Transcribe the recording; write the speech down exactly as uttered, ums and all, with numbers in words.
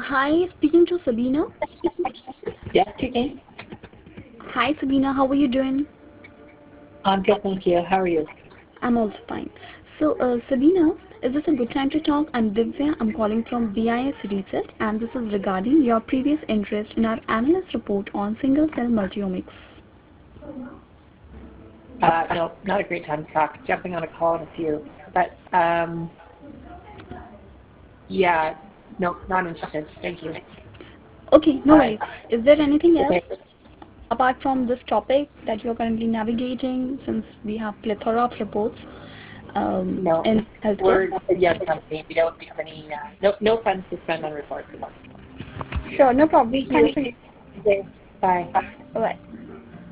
Hi, speaking to Sabina. Yes, speaking. Hi, Sabina. How are you doing? I'm good, thank you. How are you? I'm also fine. So, uh, Sabina, is this a good time to talk? I'm Divya. I'm calling from B I S Reset, and this is regarding your previous interest in our analyst report on single cell multiomics. Uh, no, not a great time to talk. Jumping on a call in a few, but um, yeah, no, not interested. Thank you. Okay, no Bye. worries. Is there anything Okay. else apart from this topic that you're currently navigating since we have plethora of reports um, No, in healthcare? we're a young company. We don't have any. Uh, no, no funds to spend on reports. Sure, no problem. Thank Thanks you. for your Okay. Bye. Bye.